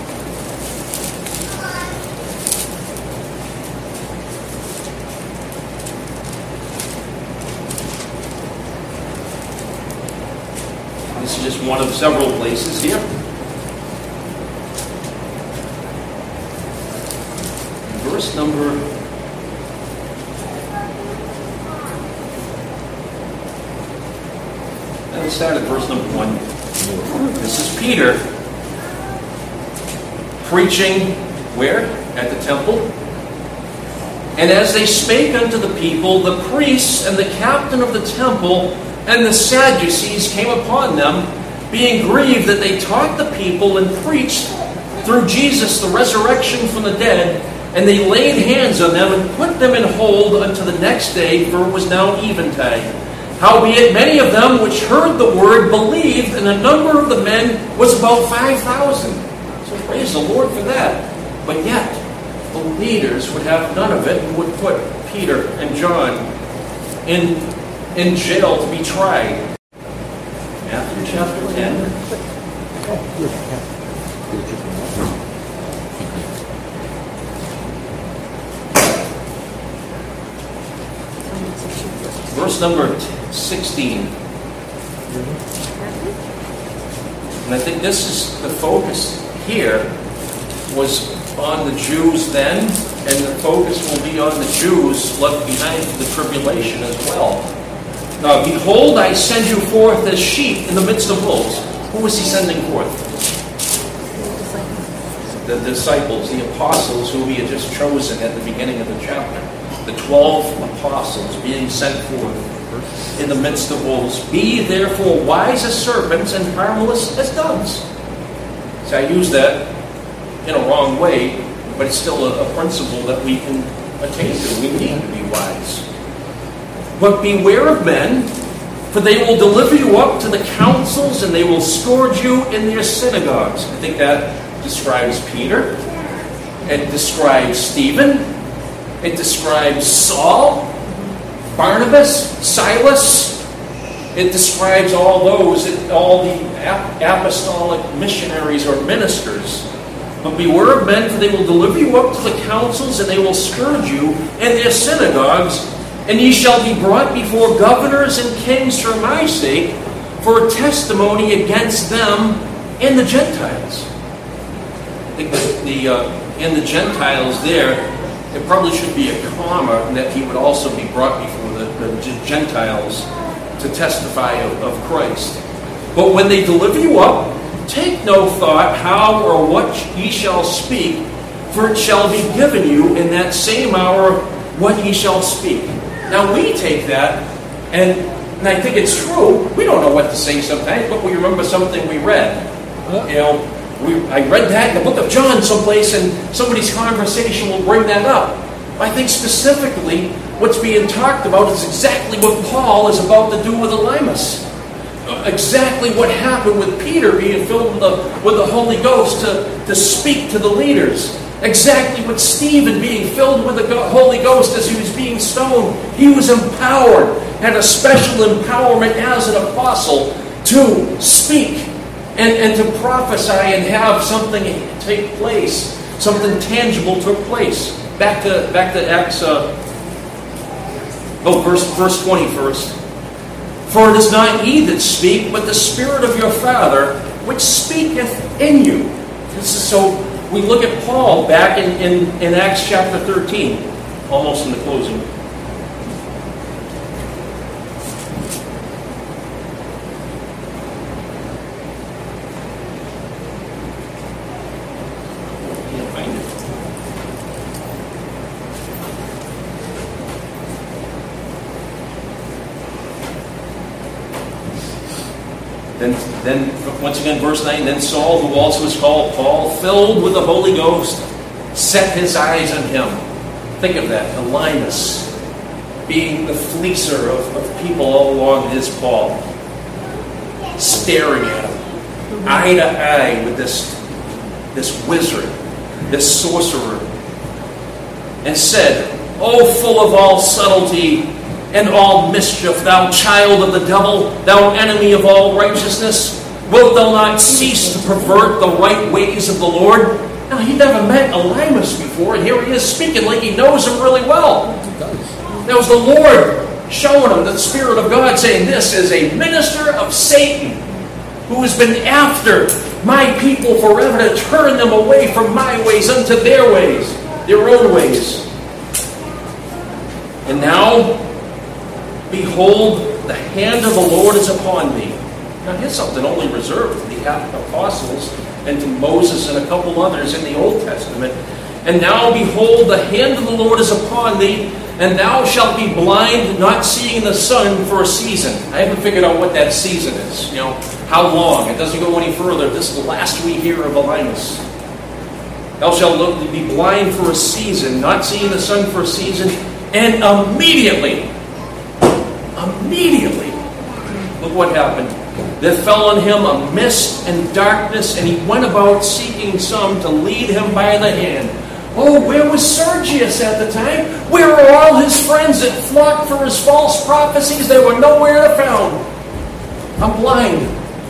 This is just one of several places here. Verse number let's start at verse number one. This is Peter preaching where? At the temple. And as they spake unto the people, the priests and the captain of the temple and the Sadducees came upon them, being grieved that they taught the people and preached through Jesus the resurrection from the dead. And they laid hands on them and put them in hold until the next day, for it was now eventide. Howbeit many of them which heard the word believed, and the number of the men was about five thousand. So praise the Lord for that. But yet, the leaders would have none of it and would put Peter and John in, in jail to be tried. Matthew chapter ten. Verse number sixteen. And I think this is the focus here was on the Jews then, and the focus will be on the Jews left behind for the tribulation as well. Now, behold, I send you forth as sheep in the midst of wolves. Who was he sending forth? The disciples, the apostles who he had just chosen at the beginning of the chapter. The twelve apostles being sent forth in the midst of wolves. Be therefore wise as serpents and harmless as doves. So I use that in a wrong way, but it's still a, a principle that we can attain to. We need to be wise. But beware of men, for they will deliver you up to the councils, and they will scourge you in their synagogues. I think that describes Peter. It describes Stephen. It describes Saul, Barnabas, Silas. It describes all those, all the apostolic missionaries or ministers. But beware of men, for they will deliver you up to the councils, and they will scourge you in their synagogues, and ye shall be brought before governors and kings for my sake, for a testimony against them and the Gentiles. The, the uh, and the Gentiles there, it probably should be a comma, that he would also be brought before the, the Gentiles to testify of, of Christ. But when they deliver you up, take no thought how or what ye shall speak, for it shall be given you in that same hour what ye shall speak. Now we take that, and And I think it's true. We don't know what to say sometimes, but we remember something we read. You know, we, I read that in the book of John someplace, and somebody's conversation will bring that up. I think specifically what's being talked about is exactly what Paul is about to do with Elymas. Exactly what happened with Peter being filled with the, with the Holy Ghost to, to speak to the leaders. Exactly what Stephen being filled with the Holy Ghost as he was being stoned. He was empowered, had a special empowerment as an apostle to speak and, and to prophesy and have something take place. Something tangible took place. Back to back to Acts. Uh, oh, verse verse twenty first. For it is not ye that speak, but the Spirit of your Father, which speaketh in you. This is so. We look at Paul back in, in, in Acts chapter thirteen, almost in the closing. Then, then, once again, verse nine, then Saul, who also is called Paul, filled with the Holy Ghost, set his eyes on him. Think of that, Elymas, being the fleecer of, of people all along his Paul, staring at him, eye to eye with this, this wizard, this sorcerer, and said, O full of all subtlety and all mischief, thou child of the devil, thou enemy of all righteousness, wilt thou not cease to pervert the right ways of the Lord? Now, he never met Elymas before, and here he is speaking like he knows him really well. That was the Lord showing him, the Spirit of God saying, this is a minister of Satan who has been after my people forever to turn them away from my ways unto their ways, their own ways. And now, behold, the hand of the Lord is upon me. Now here's something only reserved to the apostles and to Moses and a couple others in the Old Testament. And now behold, the hand of the Lord is upon thee, and thou shalt be blind, not seeing the sun for a season. I haven't figured out what that season is. You know, how long? It doesn't go any further. This is the last we hear of Elymas. Thou shalt be blind for a season, not seeing the sun for a season, and immediately Immediately, look what happened. There fell on him a mist and darkness, and he went about seeking some to lead him by the hand. Oh, where was Sergius at the time? Where are all his friends that flocked for his false prophecies? They were nowhere to found. I'm blind.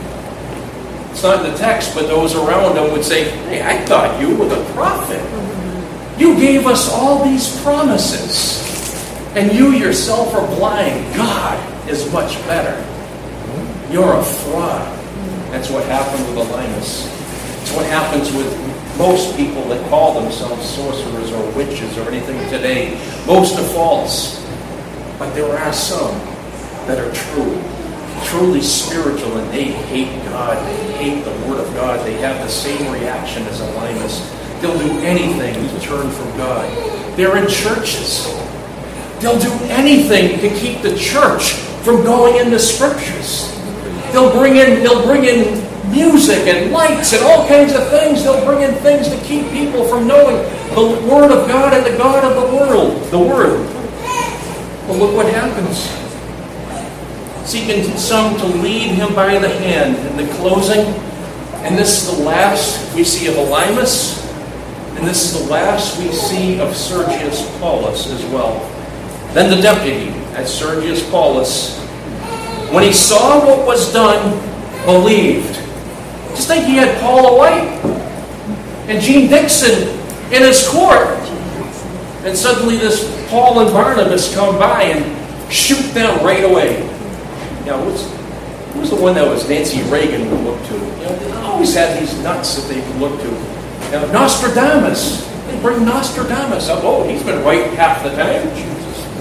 It's not in the text, but those around him would say, hey, I thought you were the prophet. You gave us all these promises. And you yourself are blind. God is much better. You're a fraud. That's what happened with Elymas. It's what happens with most people that call themselves sorcerers or witches or anything today. Most are false. But there are some that are true. Truly spiritual, and they hate God. They hate the Word of God. They have the same reaction as Elymas. They'll do anything to turn from God. They're in churches. They'll do anything to keep the church from going into scriptures. They'll bring in, they'll bring in music and lights and all kinds of things. They'll bring in things to keep people from knowing the Word of God and the God of the world, the Word. But look what happens. Seeking some to lead him by the hand in the closing. And this is the last we see of Elymas. And this is the last we see of Sergius Paulus as well. Then the deputy, as Sergius Paulus, when he saw what was done, believed. Just think he had Paula White and Gene Dixon in his court. And suddenly this Paul and Barnabas come by and shoot them right away. You know, who's, who's the one that was Nancy Reagan would look to? You know, they always had these nuts that they could look to. You know, Nostradamus. They bring Nostradamus up. Oh, he's been right half the time.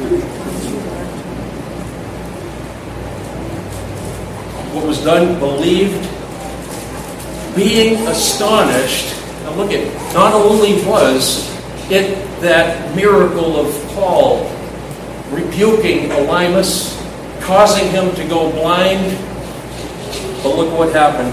What was done, believed, being astonished. Now look at, not only was it that miracle of Paul rebuking Elymas, causing him to go blind. But look what happened.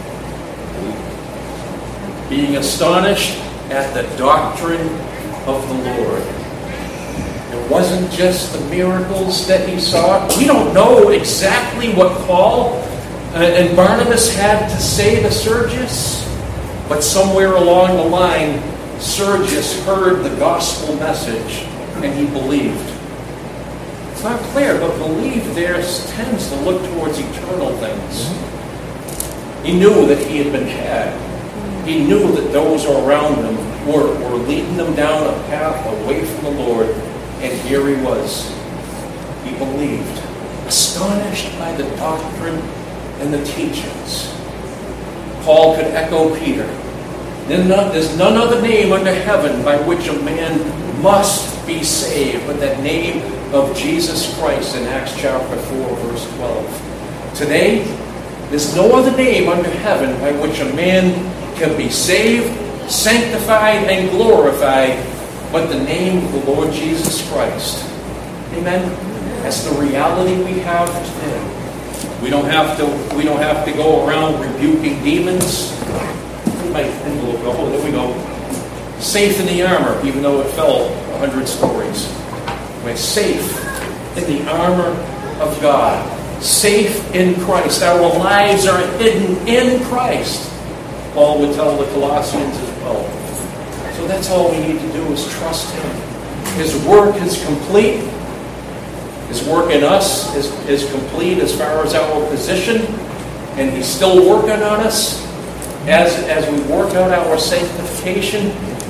Being astonished at the doctrine of the Lord. It wasn't just the miracles that he saw. We don't know exactly what Paul and Barnabas had to say to Sergius, but somewhere along the line, Sergius heard the gospel message and he believed. It's not clear, but belief there tends to look towards eternal things. He knew that he had been had. He knew that those around him were, were leading them down a path away from the Lord, and here he was. He believed, astonished by the doctrine and the teachings. Paul could echo Peter. There's none other name under heaven by which a man must be saved but that name of Jesus Christ in Acts chapter four, verse twelve. Today, there's no other name under heaven by which a man can be saved, sanctified, and glorified but the name of the Lord Jesus Christ. Amen? That's the reality we have today. We don't have to, we don't have to go around rebuking demons. My envelope, oh, there we go. Safe in the armor, even though it fell a hundred stories. We're safe in the armor of God. Safe in Christ. Our lives are hidden in Christ. Paul would tell the Colossians as well. So that's all we need to do is trust him. His work is complete. His work in us is, is complete as far as our position. And he's still working on us. As, as we work out our sanctification,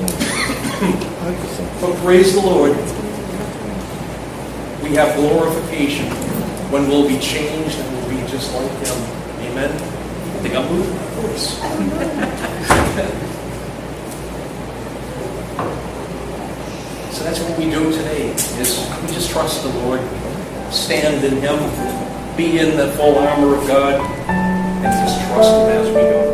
but praise the Lord, we have glorification when we'll be changed and we'll be just like him. Amen? I think I'm moving my voice. So that's what we do today, is we just trust the Lord, stand in him, be in the full armor of God, and just trust him as we go.